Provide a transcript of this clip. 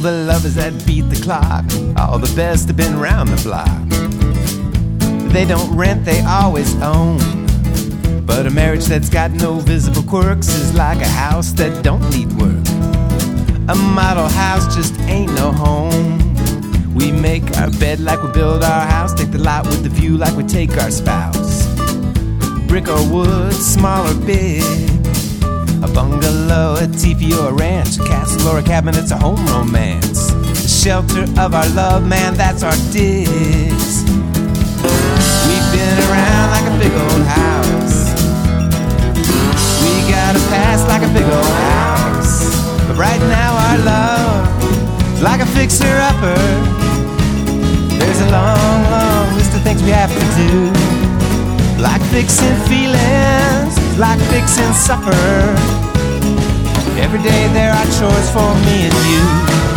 the lovers that beat the clock, all the best have been round the block. They don't rent, they always own. But a marriage that's got no visible quirks is like a house that don't need work. A model house just ain't no home. We make our bed like we build our house, take the lot with the view like we take our spouse. Brick or wood, small or big, a bungalow, a teepee or a ranch, a castle or a cabin, it's a home romance. The shelter of our love, man, that's our digs. We've been around like a big old house. We got a past like a big old house. But right now our love is like a fixer-upper. There's a long, long list of things we have to do, like fixing feelings, like fixing supper. Every day there are chores for me and you.